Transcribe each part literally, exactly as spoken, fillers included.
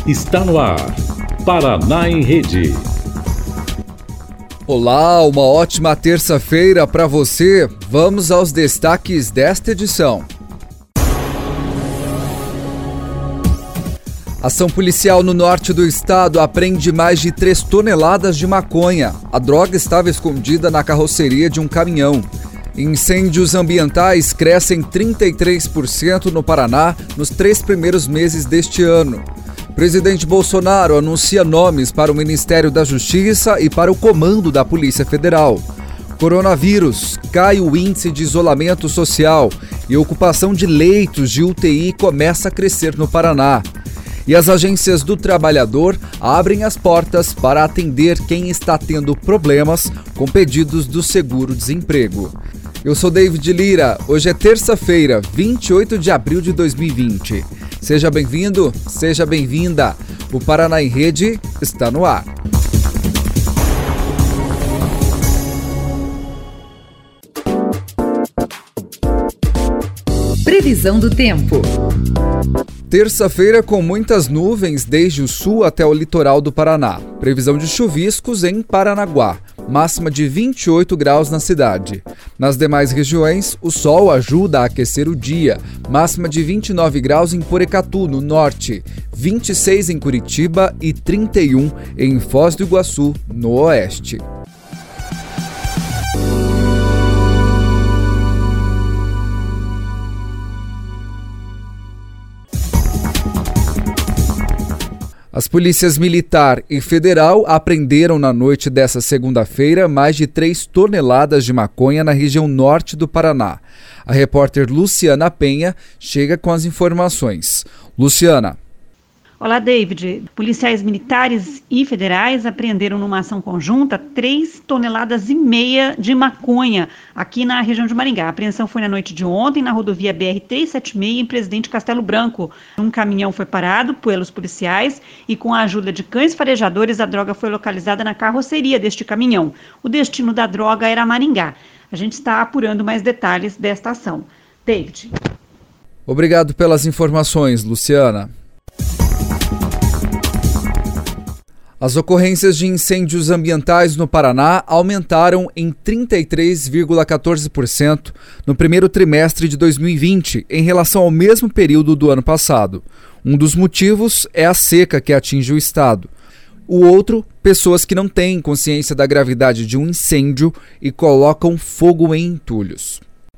Está no ar, Paraná em Rede. Olá, uma ótima terça-feira para você. Vamos aos destaques desta edição. Ação policial no norte do estado apreende mais de três toneladas de maconha. A droga estava escondida na carroceria de um caminhão. Incêndios ambientais crescem trinta e três por cento no Paraná nos três primeiros meses deste ano. Presidente Bolsonaro anuncia nomes para o Ministério da Justiça e para o comando da Polícia Federal. Coronavírus, cai o índice de isolamento social e ocupação de leitos de U T I começa a crescer no Paraná. E as agências do trabalhador abrem as portas para atender quem está tendo problemas com pedidos do seguro-desemprego. Eu sou David Lira, hoje é terça-feira, vinte e oito de abril de dois mil e vinte. Seja bem-vindo, seja bem-vinda. O Paraná em Rede está no ar. Previsão do tempo. Terça-feira com muitas nuvens desde o sul até o litoral do Paraná. Previsão de chuviscos em Paranaguá. Máxima de vinte e oito graus na cidade. Nas demais regiões, o sol ajuda a aquecer o dia. Máxima de vinte e nove graus em Porecatu, no norte. vinte e seis em Curitiba e trinta e um em Foz do Iguaçu, no oeste. As polícias militar e federal apreenderam na noite dessa segunda-feira mais de três toneladas de maconha na região norte do Paraná. A repórter Luciana Penha chega com as informações. Luciana. Olá, David. Policiais militares e federais apreenderam numa ação conjunta três toneladas e meia de maconha aqui na região de Maringá. A apreensão foi na noite de ontem na rodovia B R trezentos e setenta e seis em Presidente Castelo Branco. Um caminhão foi parado pelos policiais e com a ajuda de cães farejadores a droga foi localizada na carroceria deste caminhão. O destino da droga era Maringá. A gente está apurando mais detalhes desta ação. David. Obrigado pelas informações, Luciana. As ocorrências de incêndios ambientais no Paraná aumentaram em trinta e três vírgula quatorze por cento no primeiro trimestre de dois mil e vinte, em relação ao mesmo período do ano passado. Um dos motivos é a seca que atinge o estado. O outro, pessoas que não têm consciência da gravidade de um incêndio e colocam fogo em entulhos.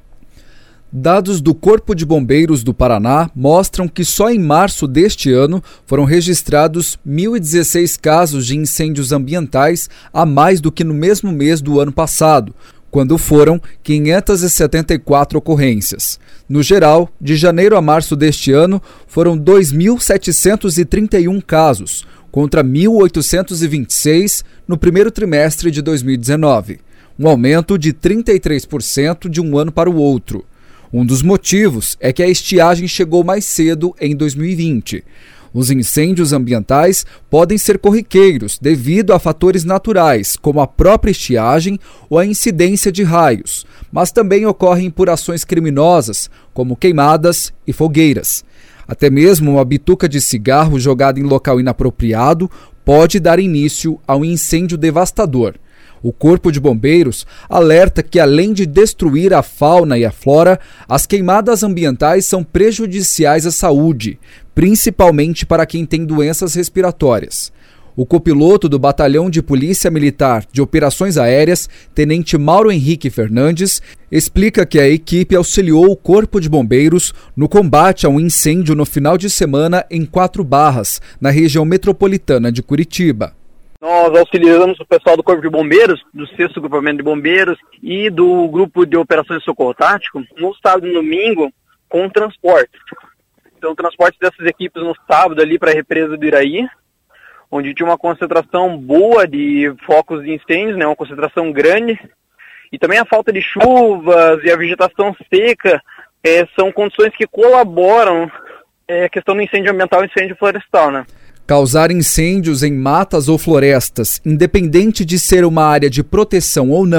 Dados do Corpo de Bombeiros do Paraná mostram que só em março deste ano foram registrados mil e dezesseis casos de incêndios ambientais a mais do que no mesmo mês do ano passado, quando foram quinhentas e setenta e quatro ocorrências. No geral, de janeiro a março deste ano, foram dois mil setecentos e trinta e um casos, contra mil oitocentos e vinte e seis no primeiro trimestre de dois mil e dezenove, um aumento de trinta e três por cento de um ano para o outro. Um dos motivos é que a estiagem chegou mais cedo em dois mil e vinte. Os incêndios ambientais podem ser corriqueiros devido a fatores naturais, como a própria estiagem ou a incidência de raios, mas também ocorrem por ações criminosas, como queimadas e fogueiras. Até mesmo uma bituca de cigarro jogada em local inapropriado pode dar início a um incêndio devastador. O Corpo de Bombeiros alerta que, além de destruir a fauna e a flora, as queimadas ambientais são prejudiciais à saúde, principalmente para quem tem doenças respiratórias. O copiloto do Batalhão de Polícia Militar de Operações Aéreas, Tenente Mauro Henrique Fernandes, explica que a equipe auxiliou o Corpo de Bombeiros no combate a um incêndio no final de semana em Quatro Barras, na região metropolitana de Curitiba. Nós auxiliamos o pessoal do Corpo de Bombeiros, do sexto Grupamento de Bombeiros e do Grupo de Operações de Socorro Tático no sábado e domingo com transporte. Então, o transporte dessas equipes no sábado ali para a represa do Iraí, onde tinha uma concentração boa de focos de incêndios, né, uma concentração grande, e também a falta de chuvas e a vegetação seca é, são condições que colaboram é, a questão do incêndio ambiental e incêndio florestal, né? Causar incêndios em matas ou florestas, independente de ser uma área de proteção ou não,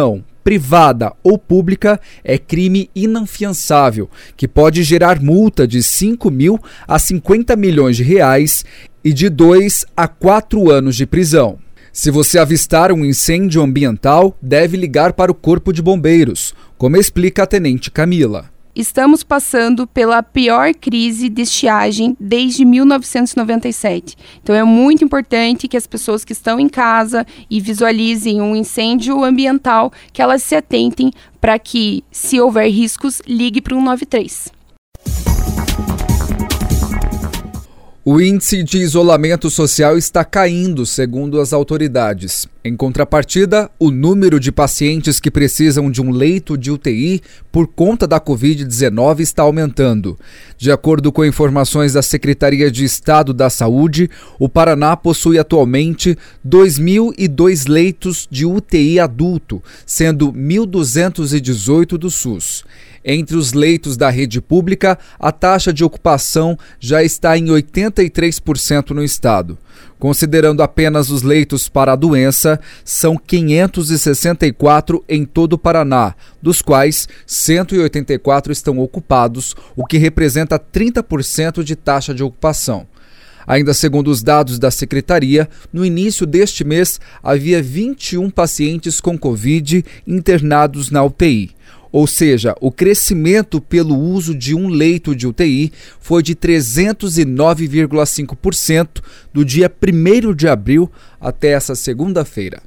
privada ou pública, é crime inafiançável, que pode gerar multa de cinco mil a cinquenta milhões de reais e de dois a quatro anos de prisão. Se você avistar um incêndio ambiental, deve ligar para o Corpo de Bombeiros, como explica a Tenente Camila. Estamos passando pela pior crise de estiagem desde mil novecentos e noventa e sete. Então é muito importante que as pessoas que estão em casa e visualizem um incêndio ambiental, que elas se atentem para que, se houver riscos, ligue para o um nove três. O índice de isolamento social está caindo, segundo as autoridades. Em contrapartida, o número de pacientes que precisam de um leito de U T I por conta da covid dezenove está aumentando. De acordo com informações da Secretaria de Estado da Saúde, o Paraná possui atualmente dois mil e dois leitos de U T I adulto, sendo mil duzentos e dezoito do SUS. Entre os leitos da rede pública, a taxa de ocupação já está em oitenta e três por cento no estado. Considerando apenas os leitos para a doença, são quinhentos e sessenta e quatro em todo o Paraná, dos quais cento e oitenta e quatro estão ocupados, o que representa trinta por cento de taxa de ocupação. Ainda segundo os dados da Secretaria, no início deste mês havia vinte e um pacientes com Covid internados na U T I. Ou seja, o crescimento pelo uso de um leito de U T I foi de trezentos e nove vírgula cinco por cento do dia primeiro de abril até essa segunda-feira.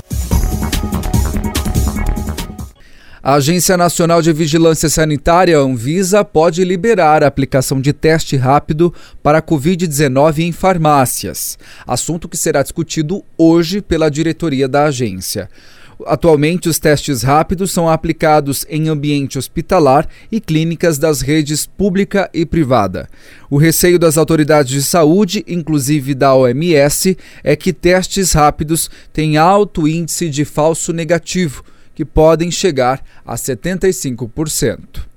A Agência Nacional de Vigilância Sanitária, Anvisa, pode liberar a aplicação de teste rápido para a covid dezenove em farmácias, assunto que será discutido hoje pela diretoria da agência. Atualmente, os testes rápidos são aplicados em ambiente hospitalar e clínicas das redes pública e privada. O receio das autoridades de saúde, inclusive da O M S, é que testes rápidos têm alto índice de falso negativo, que podem chegar a setenta e cinco por cento.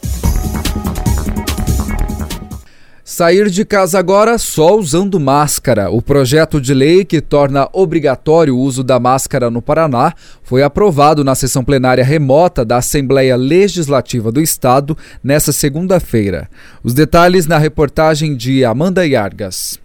Sair de casa agora só usando máscara. O projeto de lei que torna obrigatório o uso da máscara no Paraná foi aprovado na sessão plenária remota da Assembleia Legislativa do Estado nesta segunda-feira. Os detalhes na reportagem de Amanda Yargas.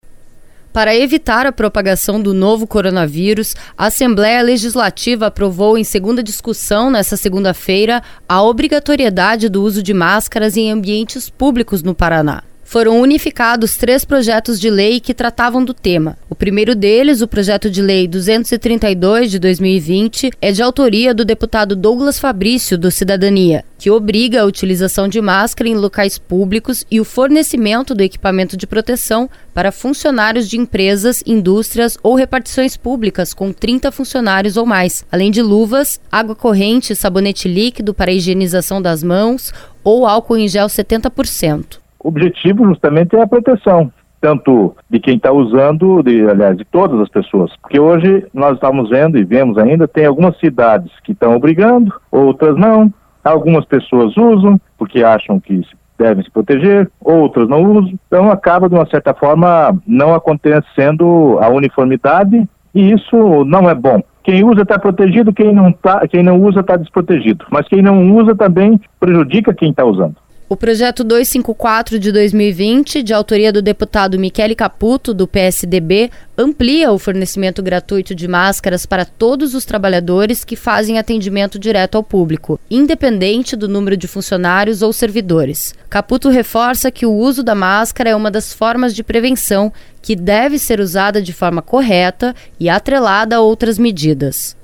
Para evitar a propagação do novo coronavírus, a Assembleia Legislativa aprovou em segunda discussão, nesta segunda-feira, a obrigatoriedade do uso de máscaras em ambientes públicos no Paraná. Foram unificados três projetos de lei que tratavam do tema. O primeiro deles, o projeto de lei duzentos e trinta e dois de dois mil e vinte, é de autoria do deputado Douglas Fabrício, do Cidadania, que obriga a utilização de máscara em locais públicos e o fornecimento do equipamento de proteção para funcionários de empresas, indústrias ou repartições públicas com trinta funcionários ou mais, além de luvas, água corrente, sabonete líquido para higienização das mãos ou álcool em gel setenta por cento. O objetivo justamente é a proteção, tanto de quem está usando, de, aliás, de todas as pessoas. Porque hoje nós estamos vendo e vemos ainda, tem algumas cidades que estão obrigando, outras não. Algumas pessoas usam porque acham que devem se proteger, outras não usam. Então acaba, de uma certa forma, não acontecendo a uniformidade e isso não é bom. Quem usa está protegido, quem não, tá, quem não usa está desprotegido. Mas quem não usa também prejudica quem está usando. O projeto duzentos e cinquenta e quatro de dois mil e vinte, de autoria do deputado Michele Caputo, do P S D B, amplia o fornecimento gratuito de máscaras para todos os trabalhadores que fazem atendimento direto ao público, independente do número de funcionários ou servidores. Caputo reforça que o uso da máscara é uma das formas de prevenção que deve ser usada de forma correta e atrelada a outras medidas.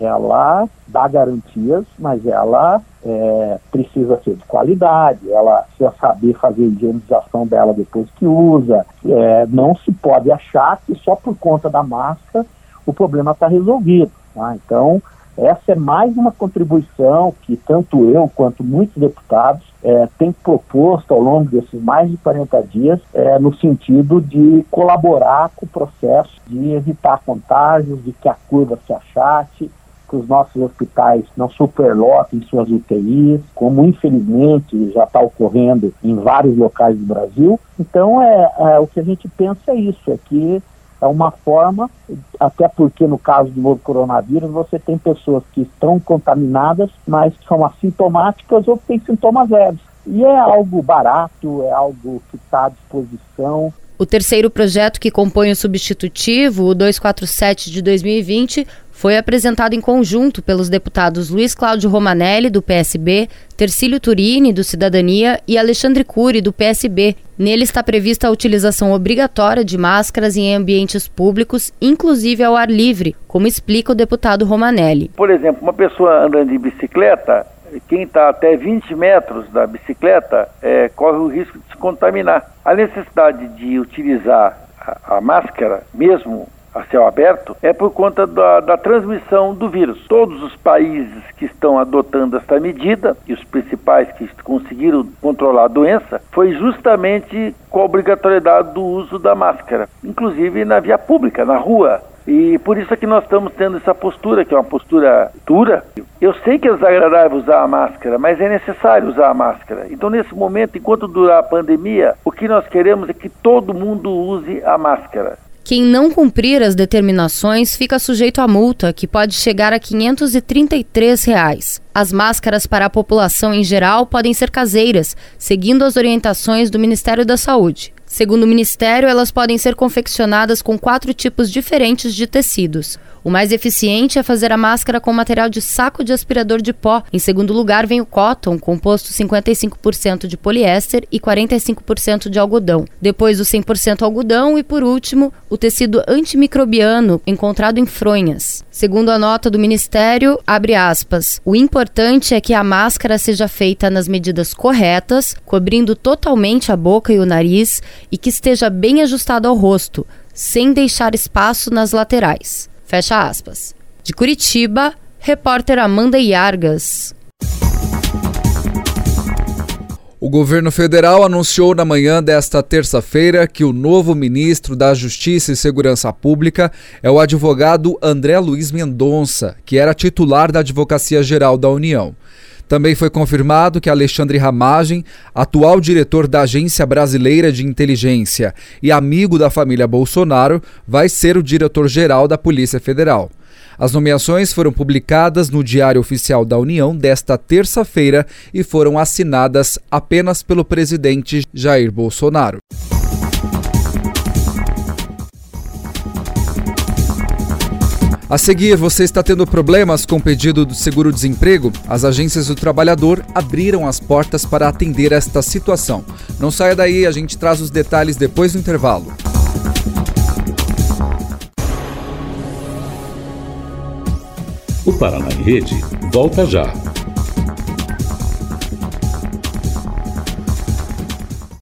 Ela dá garantias, mas ela é, precisa ser de qualidade, ela precisa saber fazer a higienização dela depois que usa. É, não se pode achar que só por conta da máscara o problema está resolvido. Tá? Então, essa é mais uma contribuição que tanto eu quanto muitos deputados é, têm proposto ao longo desses mais de quarenta dias, é, no sentido de colaborar com o processo de evitar contágios, de que a curva se achate, que os nossos hospitais não superlotem suas U T Is, como infelizmente já está ocorrendo em vários locais do Brasil. Então, é, é, o que a gente pensa é isso, é que É uma forma, até porque no caso do novo coronavírus, você tem pessoas que estão contaminadas, mas são assintomáticas ou têm sintomas leves. E é algo barato, é algo que está à disposição. O terceiro projeto que compõe o substitutivo, o duzentos e quarenta e sete de dois mil e vinte, foi apresentado em conjunto pelos deputados Luiz Cláudio Romanelli, do P S B, Tercílio Turini, do Cidadania, e Alexandre Cury, do P S B. Nele está prevista a utilização obrigatória de máscaras em ambientes públicos, inclusive ao ar livre, como explica o deputado Romanelli. Por exemplo, uma pessoa andando de bicicleta, quem está até vinte metros da bicicleta é, corre o risco de se contaminar. A necessidade de utilizar a, a máscara, mesmo a céu aberto, é por conta da, da transmissão do vírus. Todos os países que estão adotando essa medida, e os principais que conseguiram controlar a doença, foi justamente com a obrigatoriedade do uso da máscara, inclusive na via pública, na rua. E por isso é que nós estamos tendo essa postura, que é uma postura dura. Eu sei que é desagradável usar a máscara, mas é necessário usar a máscara. Então, nesse momento, enquanto durar a pandemia, o que nós queremos é que todo mundo use a máscara. Quem não cumprir as determinações fica sujeito a multa, que pode chegar a quinhentos e trinta e três reais. As máscaras para a população em geral podem ser caseiras, seguindo as orientações do Ministério da Saúde. Segundo o Ministério, elas podem ser confeccionadas com quatro tipos diferentes de tecidos. O mais eficiente é fazer a máscara com material de saco de aspirador de pó. Em segundo lugar vem o cotton, composto cinquenta e cinco por cento de poliéster e quarenta e cinco por cento de algodão. Depois o cem por cento algodão e, por último, o tecido antimicrobiano, encontrado em fronhas. Segundo a nota do Ministério, abre aspas, o importante é que a máscara seja feita nas medidas corretas, cobrindo totalmente a boca e o nariz e que esteja bem ajustado ao rosto, sem deixar espaço nas laterais. Fecha aspas. De Curitiba, repórter Amanda Iargas. O governo federal anunciou na manhã desta terça-feira que o novo ministro da Justiça e Segurança Pública é o advogado André Luiz Mendonça, que era titular da Advocacia Geral da União. Também foi confirmado que Alexandre Ramagem, atual diretor da Agência Brasileira de Inteligência e amigo da família Bolsonaro, vai ser o diretor-geral da Polícia Federal. As nomeações foram publicadas no Diário Oficial da União desta terça-feira e foram assinadas apenas pelo presidente Jair Bolsonaro. A seguir, você está tendo problemas com o pedido do seguro-desemprego? As agências do trabalhador abriram as portas para atender esta situação. Não saia daí, a gente traz os detalhes depois do intervalo. O Paraná em Rede volta já.